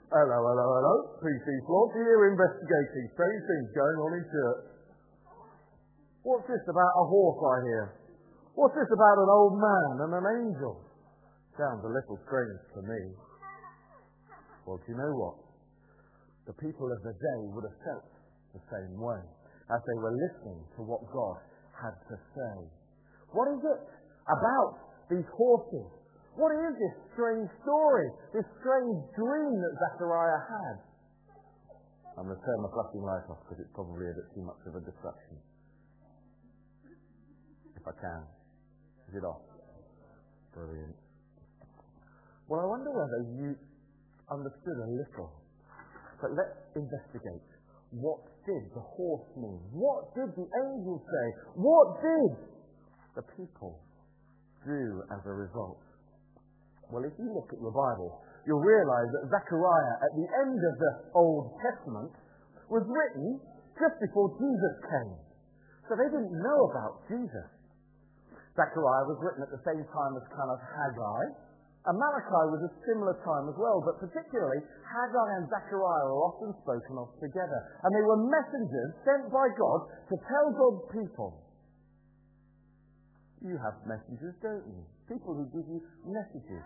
Hello, hello, hello. PC Flog here investigating strange things going on in church. What's this about a horse I hear? What's this about an old man and an angel? Sounds a little strange to me. Well, do you know what? The people of the day would have felt the same way as they were listening to what God had to say. What is it about these horses? What is this strange story, this strange dream that Zechariah had? I'm going to turn the flashing light off because it's probably a bit too much of a distraction. If I can. Is it off? Brilliant. Well, I wonder whether you understood a little. But let's investigate. What did the horse mean? What did the angel say? What did the people do as a result? Well, if you look at your Bible, you'll realise that Zechariah, at the end of the Old Testament, was written just before Jesus came. So they didn't know about Jesus. Zechariah was written at the same time as kind of Haggai, and Malachi was a similar time as well, but particularly Haggai and Zechariah are often spoken of together. And they were messengers sent by God to tell God's people. You have messengers, don't you? People who give you messages.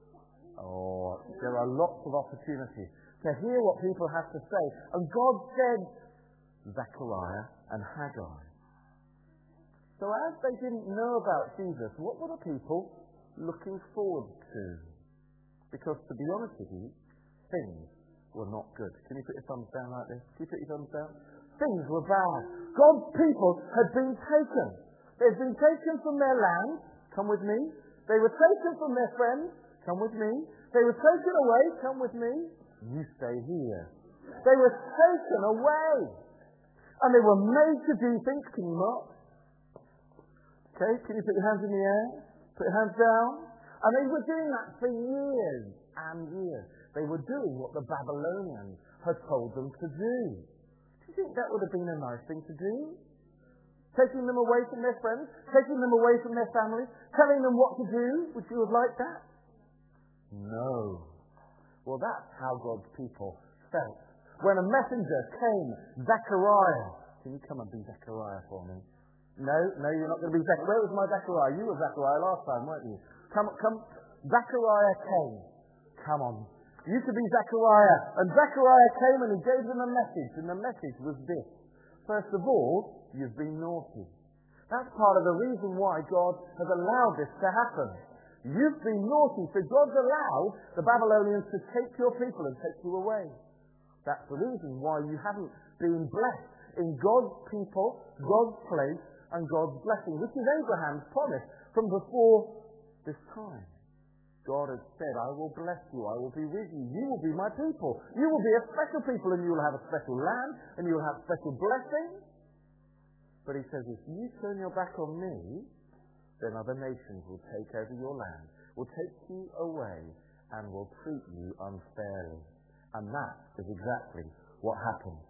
Oh, there are lots of opportunities to hear what people have to say. And God said, Zechariah and Haggai. So as they didn't know about Jesus, what were the people looking forward to? Because to be honest with you, things were not good. Can you put your thumbs down like this? Can you put your thumbs down? Things were bad. God's people had been taken. They'd been taken from their land. Come with me. They were taken from their friends. Come with me. They were taken away. Come with me. You stay here. They were taken away. And they were made to do things. Can you not? Okay, can you put your hands in the air? Put your hands down. And they were doing that for years and years. They were doing what the Babylonians had told them to do. Do you think that would have been a nice thing to do? Taking them away from their friends, taking them away from their families, telling them what to do? Would you have liked that? No. Well, that's how God's people felt. When a messenger came, Zechariah. Can you come and be Zechariah for me? No, you're not going to be Zechariah. Where was my Zechariah? You were Zechariah last time, weren't you? Come. Zechariah came. Come on. You could be Zechariah. And Zechariah came and he gave them a message. And the message was this. First of all, you've been naughty. That's part of the reason why God has allowed this to happen. You've been naughty, so God's allowed the Babylonians to take your people and take you away. That's the reason why you haven't been blessed in God's people, God's place, and God's blessing, which is Abraham's promise from before this time. God has said, I will bless you, I will be with you, you will be my people, you will be a special people, and you will have a special land, and you will have special blessing. But he says, if you turn your back on me, then other nations will take over your land, will take you away, and will treat you unfairly. And that is exactly what happened.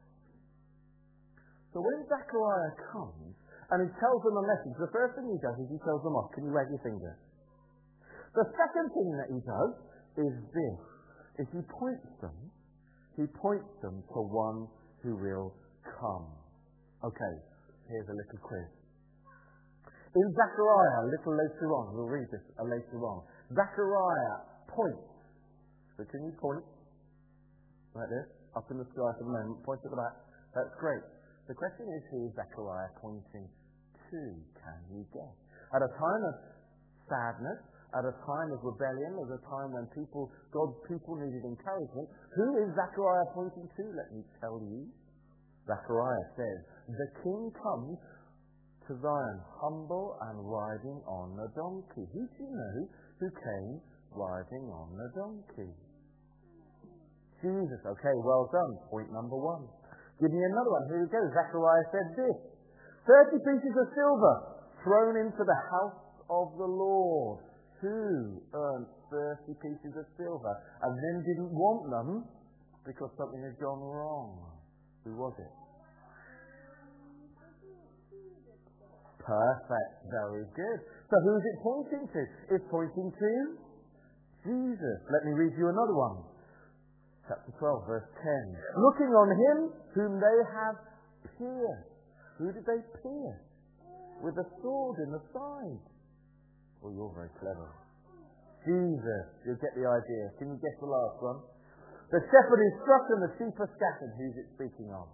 So when Zechariah comes, and he tells them a message, the first thing he does is he tells them off. Can you wag your finger? The second thing that he does is this. If he points them to one who will come. Okay, here's a little quiz. In Zechariah, a little later on, we'll read this later on, Zechariah points. So can you point? Like this, up in the sky for the moment, point at the back. That's great. The question is, who is Zechariah pointing to? Can you guess? At a time of sadness, at a time of rebellion, at a time when God's people needed encouragement, who is Zechariah pointing to? Let me tell you. Zechariah says, the king comes to Zion, humble and riding on a donkey. Who do you know who came riding on a donkey? Jesus. Okay, well done. Point number one. Give me another one. Here we go. Zechariah said this. 30 pieces of silver thrown into the house of the Lord. Who earned 30 pieces of silver and then didn't want them because something had gone wrong? Who was it? Perfect. Very good. So who's it pointing to? It's pointing to Jesus. Let me read you another one. Chapter 12, verse 10. Looking on him whom they have pierced. Who did they pierce? With a sword in the side. Well, you're very clever. Jesus. You'll get the idea. Can you guess the last one? The shepherd is struck and the sheep are scattered. Who's it speaking of?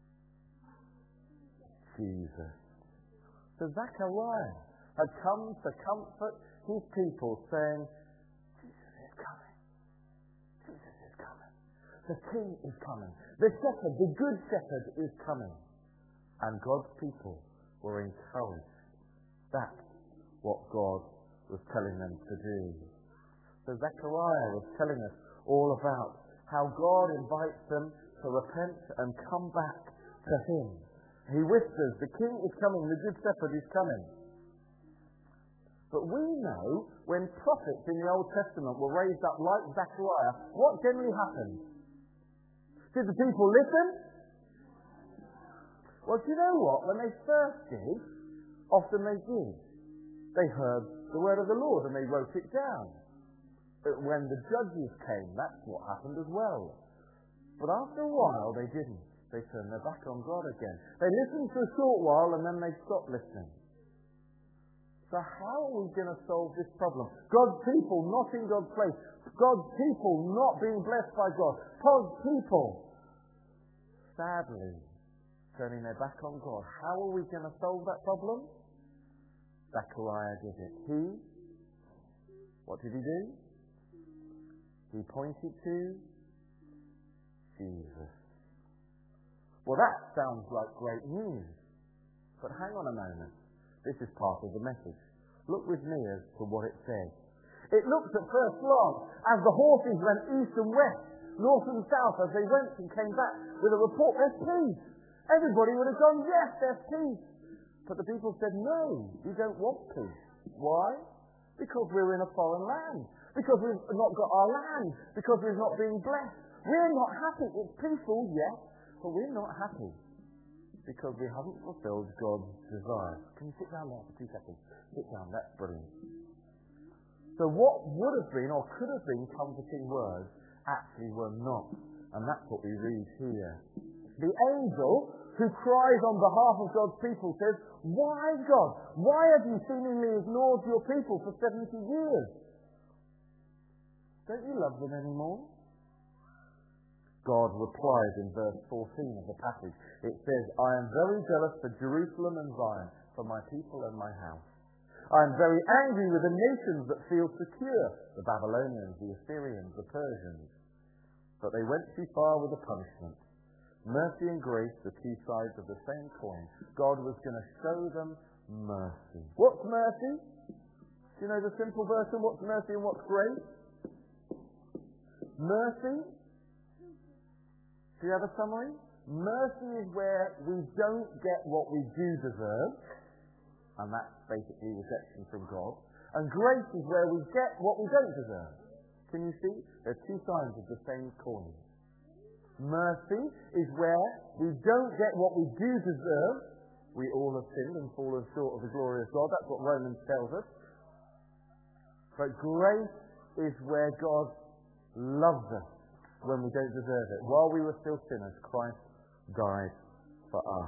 Jesus. So Zechariah had come to comfort his people, saying, Jesus is coming. Jesus is coming. The king is coming. The shepherd, the good shepherd, is coming. And God's people were encouraged. That's what God was telling them to do. So Zechariah was telling us all about how God invites them to repent and come back to him. He whispers, the king is coming, the good shepherd is coming. But we know when prophets in the Old Testament were raised up like Zechariah, what generally happened? Did the people listen? Well, do you know what? When they first did, often they did. They heard the word of the Lord and they wrote it down. But when the judges came, that's what happened as well. But after a while, they didn't. They turned their back on God again. They listened for a short while and then they stopped listening. So how are we going to solve this problem? God's people not in God's place. God's people not being blessed by God. God's people, sadly, turning their back on God. How are we going to solve that problem? Zechariah did it. What did he do? He pointed to Jesus. Well, that sounds like great news. But hang on a moment. This is part of the message. Look with me as to what it says. It looked at first glance as the horses went east and west, north and south, as they went and came back with a report, there's peace. Everybody would have gone, yes, there's peace. But the people said, no, we don't want peace. Why? Because we're in a foreign land. Because we've not got our land. Because we're not being blessed. We're not happy. It's peaceful, yes, but we're not happy. Because we haven't fulfilled God's desire. Can you sit down there for 2 seconds? Sit down, that's brilliant. So what would have been or could have been comforting words actually were not. And that's what we read here. The angel who cries on behalf of God's people says, why, God? Why have you seemingly ignored your people for 70 years? Don't you love them anymore? God replied in verse 14 of the passage. It says, I am very jealous for Jerusalem and Zion, for my people and my house. I am very angry with the nations that feel secure, the Babylonians, the Assyrians, the Persians. But they went too far with the punishment. Mercy and grace, the two sides of the same coin. God was going to show them mercy. What's mercy? Do you know the simple version? What's mercy and what's grace? Mercy. Do you have a summary? Mercy is where we don't get what we do deserve, and that's basically rejection from God. And grace is where we get what we don't deserve. Can you see? They're two sides of the same coin. Mercy is where we don't get what we do deserve. We all have sinned and fallen short of the glory of God. That's what Romans tells us. But grace is where God loves us when we don't deserve it. While we were still sinners, Christ died for us.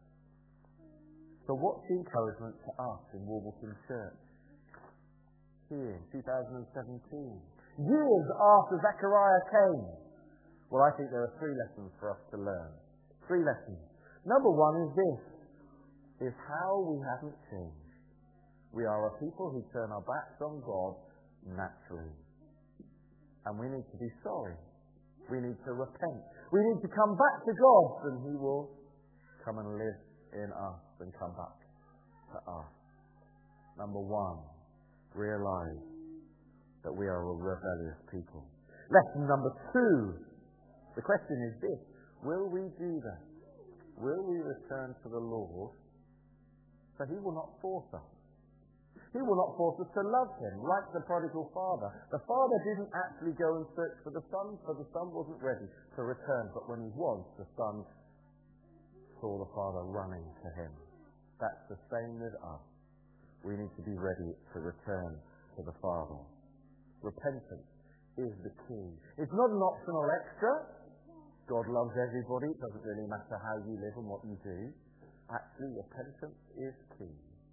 So what's the encouragement to us in Warburton Church here in 2017? Years after Zechariah came. Well, I think there are 3 lessons for us to learn. 3 lessons. Number 1 is this, is how we haven't changed. We are a people who turn our backs on God naturally. And we need to be sorry. We need to repent. We need to come back to God, and He will come and live in us and come back to us. Number 1, realize that we are a rebellious people. Lesson number 2, the question is this, will we do that? Will we return to the Lord? So He will not force us. He will not force us to love Him, like the prodigal father. The father didn't actually go and search for the son wasn't ready to return. But when he was, the son saw the father running to him. That's the same with us. We need to be ready to return to the Father. Repentance is the key. It's not an optional extra. God loves everybody. It doesn't really matter how you live and what you do. Actually, repentance is key.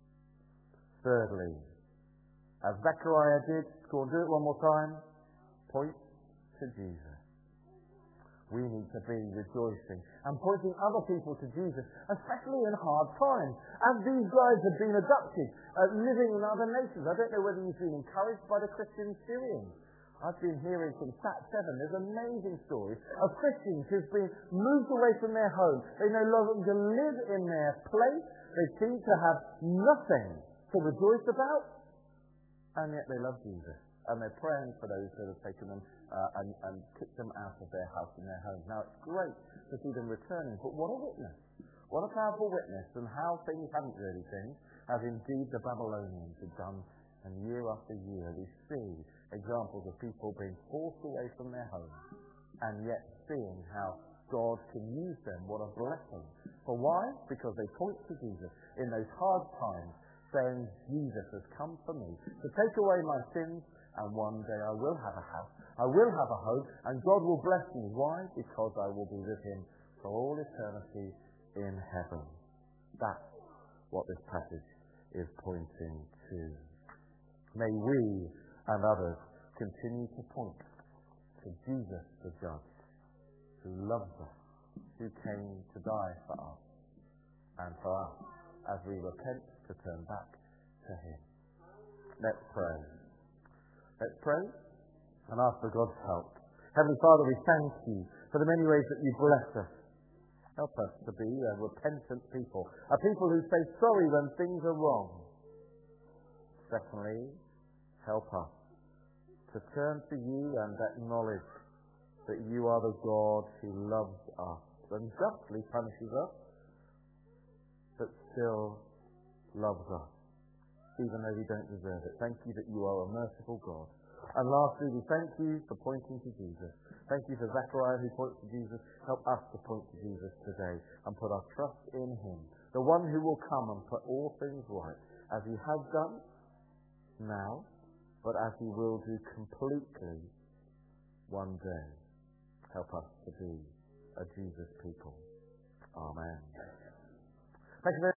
Thirdly, as Zechariah did, go and do it one more time, point to Jesus. We need to be rejoicing and pointing other people to Jesus, especially in hard times. As these guys have been abducted, living in other nations. I don't know whether you've been encouraged by the Christian Syrians. I've been hearing from Sat 7, there's amazing stories of Christians who've been moved away from their home. They no longer live in their place. They seem to have nothing to rejoice about, and yet they love Jesus. And they're praying for those who have taken them and kicked them out of their house and their home. Now, it's great to see them returning, but what a witness. What a powerful witness, and how things haven't really changed, as indeed the Babylonians have done. And year after year, we see examples of people being forced away from their homes, and yet seeing how God can use them. What a blessing. For why? Because they point to Jesus in those hard times, saying, Jesus has come for me to take away my sins, and one day I will have a house, I will have a home, and God will bless me. Why? Because I will be with him for all eternity in heaven. That's what this passage is pointing to. May we and others continue to point to Jesus the Judge, who loves us, who came to die for us, and for us, as we repent, to turn back to him. Let's pray. Let's pray and ask for God's help. Heavenly Father, we thank you for the many ways that you bless us. Help us to be a repentant people, a people who say sorry when things are wrong. Secondly, help us to turn to you and acknowledge that you are the God who loves us and justly punishes us, but still loves us, even though we don't deserve it. Thank you that you are a merciful God. And lastly, we thank you for pointing to Jesus. Thank you for Zechariah who points to Jesus. Help us to point to Jesus today and put our trust in him, the one who will come and put all things right, as he has done now, but as he will do completely one day. Help us to be a Jesus people. Amen. Thank you very much.